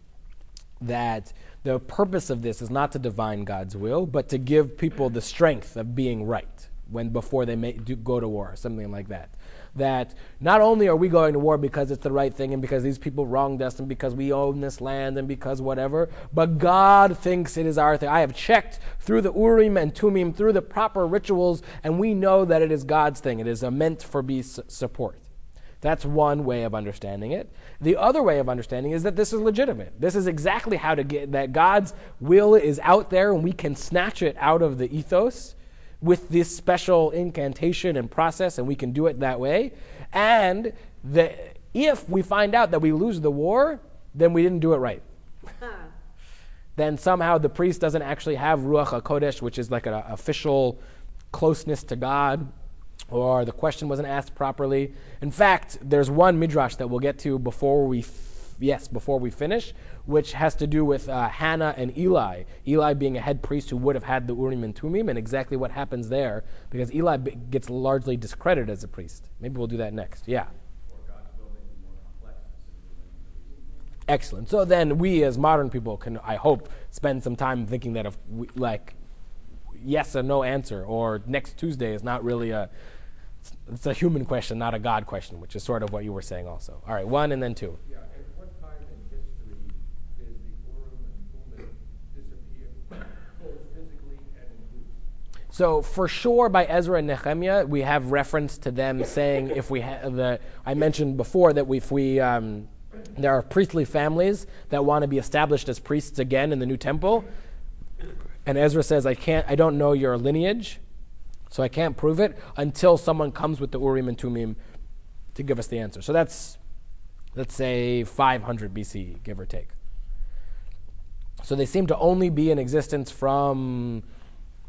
Speaker 1: that the purpose of this is not to divine God's will, but to give people the strength of being right when before they may do, go to war, or something like that. That not only are we going to war because it's the right thing and because these people wronged us and because we own this land and because whatever, but God thinks it is our thing. I have checked through the Urim and Tumim, through the proper rituals, and we know that it is God's thing. It is a meant for be su- support. That's one way of understanding it. The other way of understanding is that this is legitimate. This is exactly how to get that God's will is out there and we can snatch it out of the ethos with this special incantation and process, and we can do it that way. And the, if we find out that we lose the war, then we didn't do it right. Then somehow the priest doesn't actually have Ruach HaKodesh, which is like an official closeness to God, or the question wasn't asked properly. In fact, there's one midrash that we'll get to before we, f- yes, before we finish, which has to do with uh, Hannah and Eli. Eli being a head priest who would have had the Urim and Tumim, and exactly what happens there, because Eli b- gets largely discredited as a priest. Maybe we'll do that next. Yeah. Excellent. So then we as modern people can, I hope, spend some time thinking that if we, like, yes or no answer, or next Tuesday is not really a, it's a human question, not a God question, which is sort of what you were saying also. All right, one and then two.
Speaker 6: Yeah, at what time in history did the Urim and Thummim disappear, both physically and in use?
Speaker 1: So for sure, by Ezra and Nehemiah, we have reference to them saying, if we ha- the I mentioned before that if we um, there are priestly families that want to be established as priests again in the new temple, and Ezra says, I can't, I don't know your lineage, so I can't prove it until someone comes with the Urim and Tumim to give us the answer. So that's, let's say, five hundred B C, give or take. So they seem to only be in existence from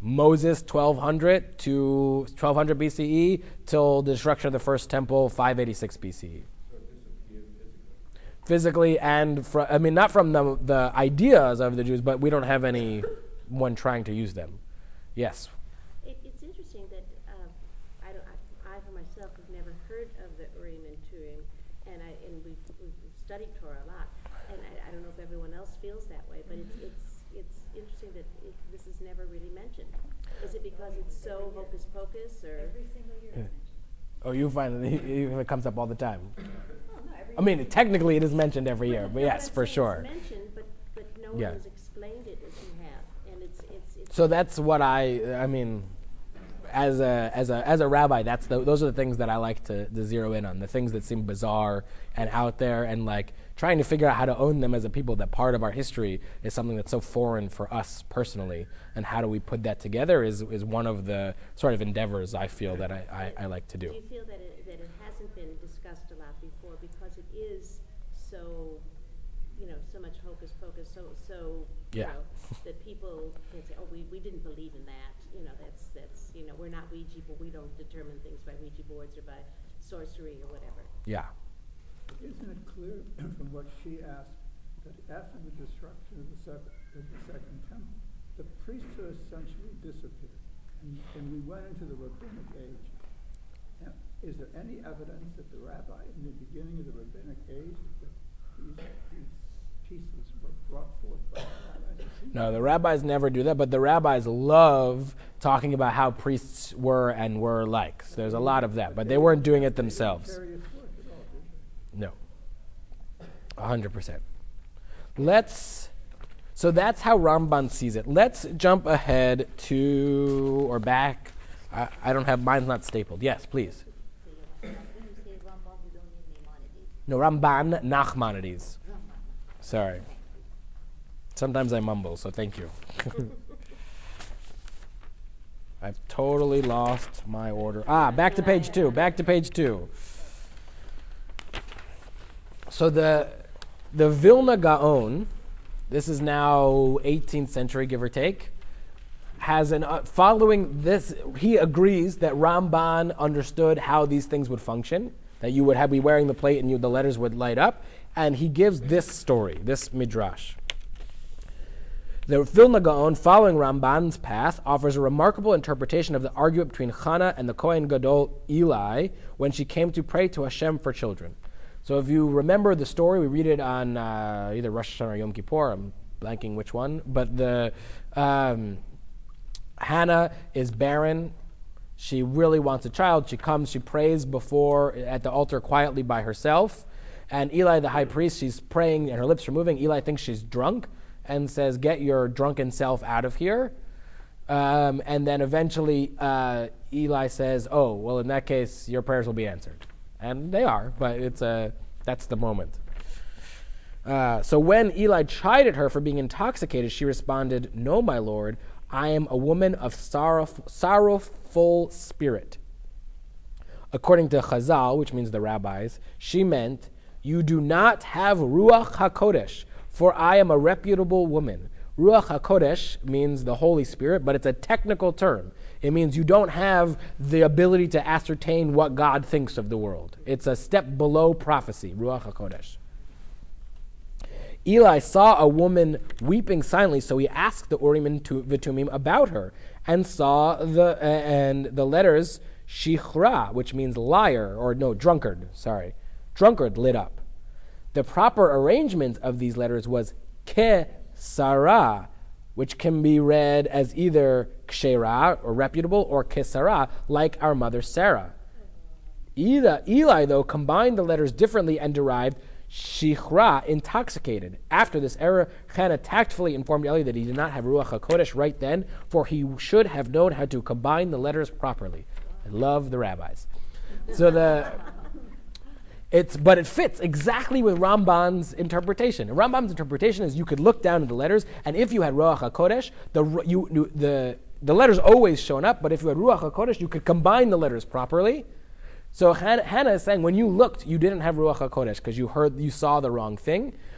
Speaker 1: Moses twelve hundred to twelve hundred B C E till the destruction of the first temple five eighty-six B C E.
Speaker 7: So it disappeared physically.
Speaker 1: Physically and from, I mean, not from the, the ideas of the Jews, but we don't have anyone trying to use them. Yes.
Speaker 3: It, it's interesting that uh, I, don't, I, I for myself have never heard of the Urim and Turim, and I and we've, we've studied Torah a lot, and I, I don't know if everyone else feels that way, but it's it's it's interesting that it, this is never really mentioned. Is it because it's so hocus pocus, or
Speaker 9: Every single year
Speaker 1: Yeah.
Speaker 9: it's mentioned.
Speaker 1: Oh, you find it, it comes up all the time.
Speaker 9: Oh, no, every
Speaker 1: I mean, technically it is mentioned every year, but
Speaker 3: No,
Speaker 1: yes,
Speaker 3: I'm
Speaker 1: for
Speaker 3: saying
Speaker 1: sure.
Speaker 3: It's mentioned, but but no
Speaker 1: Yeah.
Speaker 3: one has explained it as you have, and it's it's it's.
Speaker 1: So that's what I, I mean, as a as a as a rabbi, that's the, those are the things that I like to, to zero in on, the things that seem bizarre and out there, and like trying to figure out how to own them as a people. That part of our history is something that's so foreign for us personally, and how do we put that together is is one of the sort of endeavors I feel that I, I, I like to do.
Speaker 3: Do you feel that it, that it hasn't been discussed a lot before because it is so, you know, so much hocus pocus, so so you
Speaker 1: Yeah.
Speaker 3: know, that people can say, oh, we, we didn't believe in that. You know, that's that's you know, we're not Ouija, but we don't determine things by Ouija boards or by sorcery or whatever.
Speaker 1: Yeah.
Speaker 4: Isn't it clear from what she asked that after the destruction of the second, of the second temple, the priesthood essentially disappeared, and, and we went into the rabbinic age? Now, is there any evidence that the rabbi, in the beginning of the rabbinic age, that these, these pieces were brought forth by the rabbis?
Speaker 1: No, the rabbis never do that, but the rabbis love talking about how priests were and were like. So there's a lot of that, but they weren't doing it themselves.
Speaker 4: Carry it forth at all, did they?
Speaker 1: No. A hundred percent. Let's, so that's how Ramban sees it. Let's jump ahead to, or back. I, I don't have, mine's not stapled. Yes, please.
Speaker 2: When you say Rambam, you don't mean Maimonides.
Speaker 1: No, Ramban Nachmanides.
Speaker 2: Rambam.
Speaker 1: Sorry. Sometimes I mumble, so thank you. I've totally lost my order. Ah, back to page two. Back to page two. So the the Vilna Gaon, this is now eighteenth century, give or take, has an uh, following this. He agrees that Ramban understood how these things would function. That you would have be wearing the plate and you, the letters would light up, and he gives this story, this midrash. The Vilna Gaon, following Ramban's path, offers a remarkable interpretation of the argument between Chana and the Kohen Gadol Eli when she came to pray to Hashem for children. So if you remember the story, we read it on uh, either Rosh Hashanah or Yom Kippur. I'm blanking which one. But the um, Hannah is barren. She really wants a child. She comes, she prays before, at the altar quietly by herself. And Eli, the high priest, she's praying and her lips are moving. Eli thinks she's drunk and says, get your drunken self out of here. Um, and then eventually uh, Eli says, oh, well, in that case, your prayers will be answered. And they are, but it's a, that's the moment. Uh, so when Eli chided her for being intoxicated, she responded, no, my lord, I am a woman of sorrowful, sorrowful spirit. According to Chazal, which means the rabbis, she meant, you do not have Ruach HaKodesh, for I am a reputable woman. Ruach HaKodesh means the Holy Spirit, but it's a technical term. It means you don't have the ability to ascertain what God thinks of the world. It's a step below prophecy, Ruach HaKodesh. Eli saw a woman weeping silently, so he asked the Urim and V'Tumim about her, and saw the uh, and the letters Shichra, which means liar, or no, drunkard, sorry. Drunkard lit up. The proper arrangement of these letters was Ke Sarah, which can be read as either Kshera, or reputable, or Kesara, like our mother Sarah. Eli, Eli, though, combined the letters differently and derived Shichra, intoxicated. After this error, Hannah tactfully informed Eli that he did not have Ruach HaKodesh right then, for he should have known how to combine the letters properly. I love the rabbis. So the... It's, but it fits exactly with Ramban's interpretation. And Rambam's interpretation is you could look down at the letters, and if you had Ruach HaKodesh, the, you, you, the, the letters always shown up, but if you had Ruach HaKodesh, you could combine the letters properly. So Hannah, Hannah is saying, when you looked, you didn't have Ruach HaKodesh because you heard, you saw the wrong thing.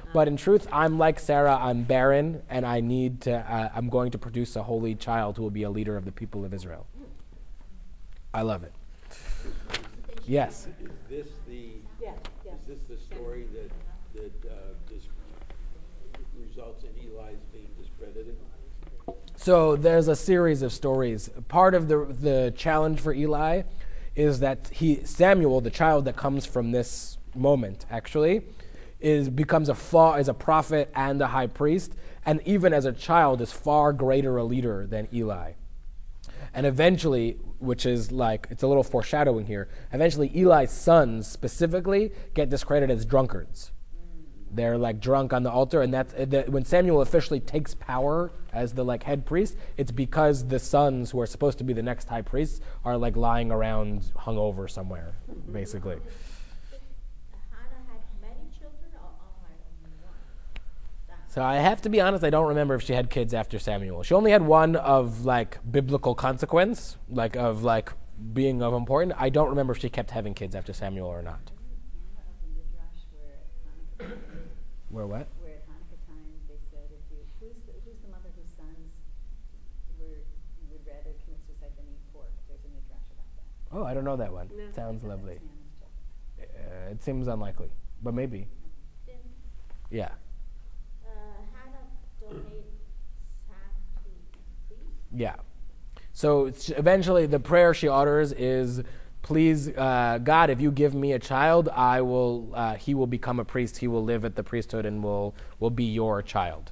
Speaker 1: But in truth, I'm like Sarah, I'm barren, and I need to, uh, I'm going to produce a holy child who will be a leader of the people of Israel. I love it. Yes?
Speaker 6: Is this the,
Speaker 3: Yeah, yeah.
Speaker 6: is this the story that, that uh, dis- results in Eli's being discredited?
Speaker 1: So there's a series of stories. Part of the the challenge for Eli is that he Samuel, the child that comes from this moment, actually, is becomes a fa- is a prophet and a high priest, and even as a child is far greater a leader than Eli. And eventually, which is like, it's a little foreshadowing here, eventually Eli's sons specifically get discredited as drunkards. They're like drunk on the altar, and that's uh, the, when Samuel officially takes power as the like head priest. It's because the sons who are supposed to be the next high priests are like lying around, hungover somewhere, basically.
Speaker 9: Hannah had many children or only one? That-
Speaker 1: So I have to be honest, I don't remember if she had kids after Samuel. She only had one of like biblical consequence, like of like being of important. I don't remember if she kept having kids after Samuel or not.
Speaker 10: Hannah of the Midrash, where at Hanukkah,
Speaker 1: Where what?
Speaker 10: where at Hanukkah time they said, if you who's the, who's the mother whose sons were would rather commit suicide than eat pork? There's a Midrash about that.
Speaker 1: Oh, I don't know that one.
Speaker 3: No.
Speaker 1: Sounds
Speaker 10: That's
Speaker 1: lovely.
Speaker 10: Hannah's child.
Speaker 1: Uh, it seems unlikely, but maybe.
Speaker 9: Then,
Speaker 1: Yeah.
Speaker 9: uh, Hannah donate sap to priests?
Speaker 1: Yeah. So it's- eventually, the prayer she utters is, "Please, uh, God, if you give me a child, I will. Uh, he will become a priest. He will live at the priesthood and will will be your child."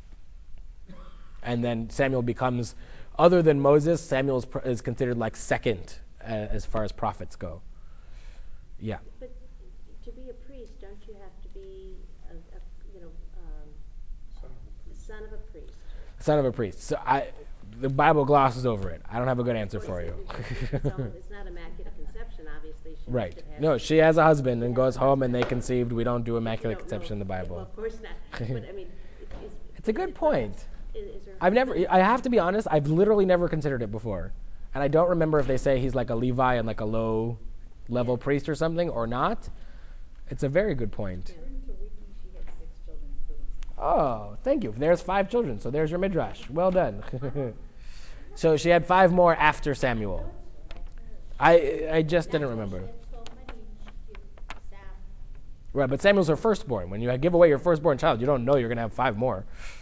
Speaker 1: And then Samuel becomes, other than Moses, Samuel is, pr- is considered like second uh, as far as prophets go. Yeah.
Speaker 3: But to be a priest, don't you have to be a, a you know, um,
Speaker 5: Son of a
Speaker 3: the
Speaker 5: priest.
Speaker 3: son of a priest?
Speaker 1: Son of a priest. So I, the Bible glosses over it. I don't have a good answer
Speaker 3: Or
Speaker 1: for
Speaker 3: is
Speaker 1: you.
Speaker 3: it- It's almost- it's not immaculate conception, obviously. She
Speaker 1: Right.
Speaker 3: must have had-
Speaker 1: No, she has a husband and goes home and they conceived. We don't do immaculate
Speaker 3: No, no,
Speaker 1: conception in the
Speaker 3: Well,
Speaker 1: Bible.
Speaker 3: of course not. But I mean, is,
Speaker 1: It's a good point.
Speaker 3: Is, is there?
Speaker 1: I've never, I have to be honest, I've literally never considered it before. And I don't remember if they say he's like a Levi and like a low level priest or something or not. It's a very good point.
Speaker 10: According to Wiki, she had six children, including Samuel.
Speaker 1: Oh, thank you. There's five children, so there's your midrash. Well done. So she had five more after Samuel. I I just didn't remember.
Speaker 9: She had so many, she give sap.
Speaker 1: Right, but Samuel's her firstborn. When you give away your firstborn child, you don't know you're going to have five more.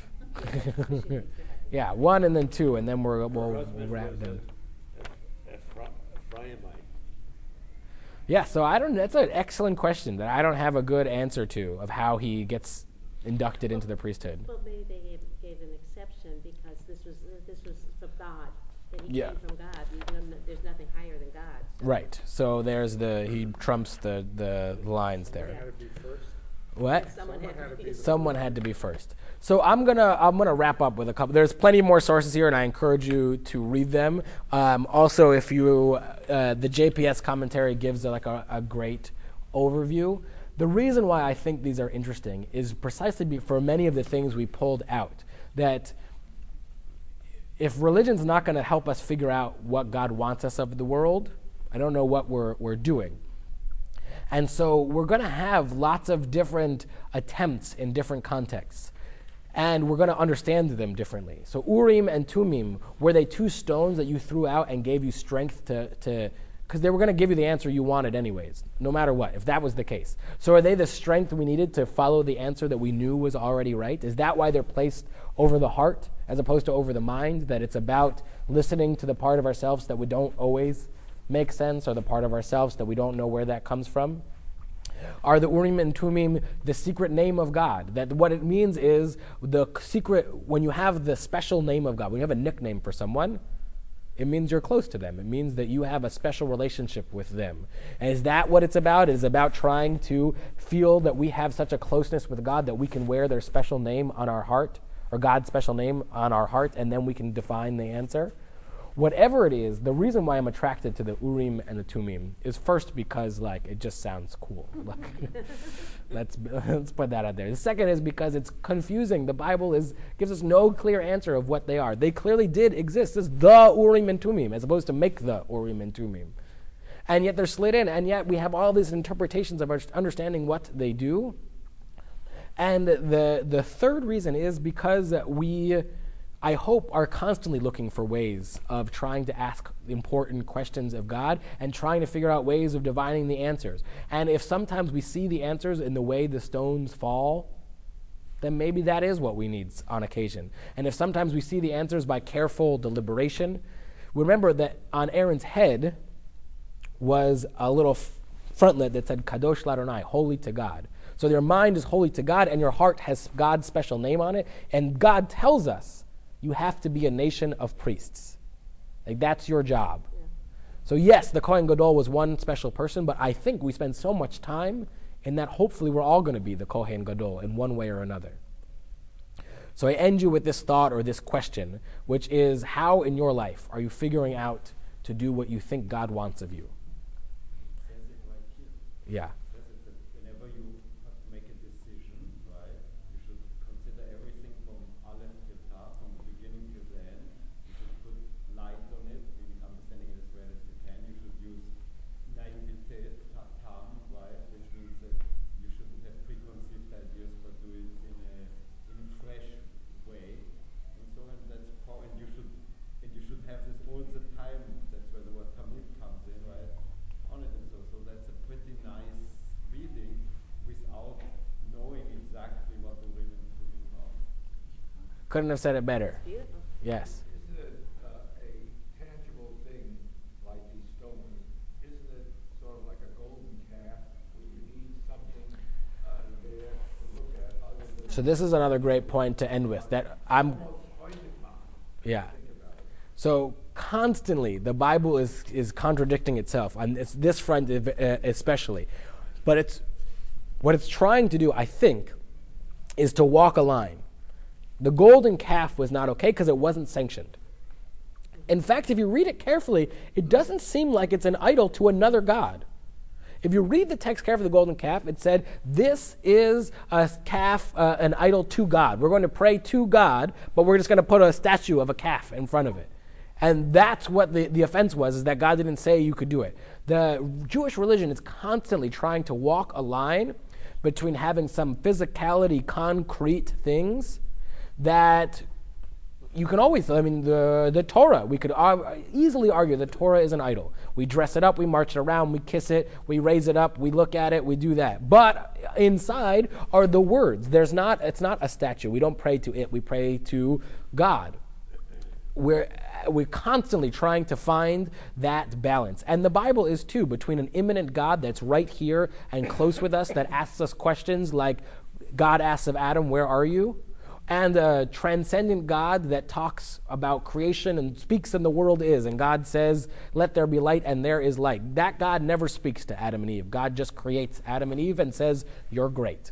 Speaker 1: Yeah, one and then two, and then we're,
Speaker 6: Her
Speaker 1: we'll
Speaker 6: husband
Speaker 1: wrap
Speaker 6: was
Speaker 1: them.
Speaker 6: a Ephra- Ephraimite.
Speaker 1: Yeah, so I don't. That's an excellent question that I don't have a good answer to of how he gets inducted into the priesthood.
Speaker 3: Well, maybe they gave, gave an exception because this was this was from God. That he
Speaker 1: Yeah.
Speaker 3: came from God. You know, there's nothing higher than God. So.
Speaker 1: Right. So there's the he trumps the the lines
Speaker 5: Someone
Speaker 1: there.
Speaker 5: had to be first.
Speaker 1: What?
Speaker 3: Someone had to be.
Speaker 5: the
Speaker 1: Someone had to be first. So I'm gonna I'm gonna wrap up with a couple. There's plenty more sources here, and I encourage you to read them. Um, also, if you uh, the J P S commentary gives a, like a, a great overview. The reason why I think these are interesting is precisely be, for many of the things we pulled out. That if religion's not going to help us figure out what God wants us of the world, I don't know what we're we're doing. And so we're going to have lots of different attempts in different contexts. And we're going to understand them differently. So Urim and Tumim, were they two stones that you threw out and gave you strength to, to because they were going to give you the answer you wanted anyways, no matter what, if that was the case. So are they the strength we needed to follow the answer that we knew was already right? Is that why they're placed over the heart as opposed to over the mind, that it's about listening to the part of ourselves that we don't always make sense, or the part of ourselves that we don't know where that comes from? Are the Urim and Tumim the secret name of God? That what it means is the secret, when you have the special name of God, when you have a nickname for someone, it means you're close to them. It means that you have a special relationship with them. And is that what it's about? It is about trying to feel that we have such a closeness with God that we can wear their special name on our heart, or God's special name on our heart, and then we can define the answer? Whatever it is, the reason why I'm attracted to the Urim and the Tumim is first because, like, it just sounds cool. Like, let's let's put that out there. The second is because it's confusing. The Bible is gives us no clear answer of what they are. They clearly did exist as the Urim and Tumim, as opposed to make the Urim and Tumim. And yet they're slid in, and yet we have all these interpretations of our understanding what they do. And the the third reason is because we, I hope, are constantly looking for ways of trying to ask important questions of God and trying to figure out ways of divining the answers. And if sometimes we see the answers in the way the stones fall, then maybe that is what we need on occasion. And if sometimes we see the answers by careful deliberation, remember that on Aaron's head was a little f- frontlet that said Kadosh Ladonai, holy to God. So your mind is holy to God and your heart has God's special name on it. And God tells us you have to be a nation of priests. Like that's your job. Yeah. So yes, the Kohen Gadol was one special person, but I think we spend so much time in that hopefully we're all going to be the Kohen Gadol in one way or another. So I end you with this thought or this question, which is how in your life are you figuring out to do what you think God wants of you? Yeah.
Speaker 7: Whenever you have to make a decision, right, you should consider everything from Aleph till Tav, from the beginning till the end. You should put light on it, meaning understanding it as well as you can. You should use naivete tam, right, which means that you shouldn't have preconceived ideas, but do it in a in a fresh way. And so on. That's how, and you should and you should have this all the time. That's where the word tamid comes in, right? On it and so so that's a pretty nice reading without knowing exactly what the women is doing wrong.
Speaker 1: Couldn't have said it better.
Speaker 3: Beautiful.
Speaker 1: Yes.
Speaker 5: Isn't it uh, a tangible thing like these stones? Isn't it sort of like a golden calf where you need something uh, there to look at other than
Speaker 1: So this is another great point to end with. That I'm. Yeah. So constantly, the Bible is, is contradicting itself, and it's this front especially. But it's what it's trying to do, I think, is to walk a line. The golden calf was not okay because it wasn't sanctioned. In fact, if you read it carefully, it doesn't seem like it's an idol to another god. If you read the text carefully, the golden calf, it said, this is a calf, uh, an idol to God. We're going to pray to God, but we're just going to put a statue of a calf in front of it. And that's what the, the offense was, is that God didn't say you could do it. The Jewish religion is constantly trying to walk a line between having some physicality, concrete things that you can always, I mean, the, the Torah, we could ar- easily argue the Torah is an idol. We dress it up, we march it around, we kiss it, we raise it up, we look at it, we do that. But inside are the words. There's not, it's not a statue. We don't pray to it, we pray to God. We're, we're constantly trying to find that balance. And the Bible is too, between an immanent God that's right here and close with us, that asks us questions like God asks of Adam, where are you? And a transcendent God that talks about creation and speaks and the world is. And God says, let there be light, and there is light. That God never speaks to Adam and Eve. God just creates Adam and Eve and says, you're great.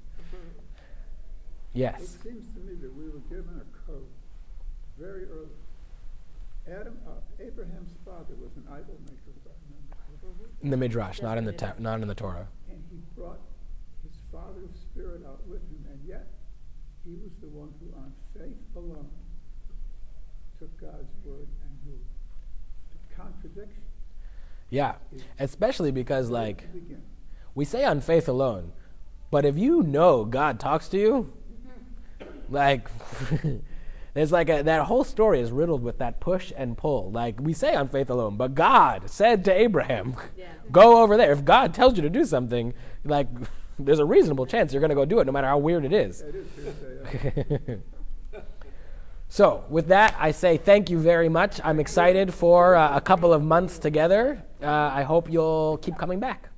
Speaker 1: Yes.
Speaker 4: It seems to me that we were given a code very early. Adam, uh, Abraham's father was an idol maker, if I remember correctly.
Speaker 1: In the Midrash, not in the ta- not in the Torah.
Speaker 4: And he brought his father's spirit out with him, and yet he was the one who, on faith alone, took God's word and ruled. The contradiction.
Speaker 1: Yeah, especially because, like,
Speaker 4: to begin.
Speaker 1: we say on faith alone, but if you know God talks to you, like, there's like a, that whole story is riddled with that push and pull. Like, we say on faith alone, but God said to Abraham,
Speaker 3: Yeah.
Speaker 1: go over there. If God tells you to do something, like, there's a reasonable chance you're going to go do it, no matter how weird it is.
Speaker 4: It is Tuesday.
Speaker 1: So, with that, I say thank you very much. I'm excited for uh, a couple of months together. Uh, I hope you'll keep coming back.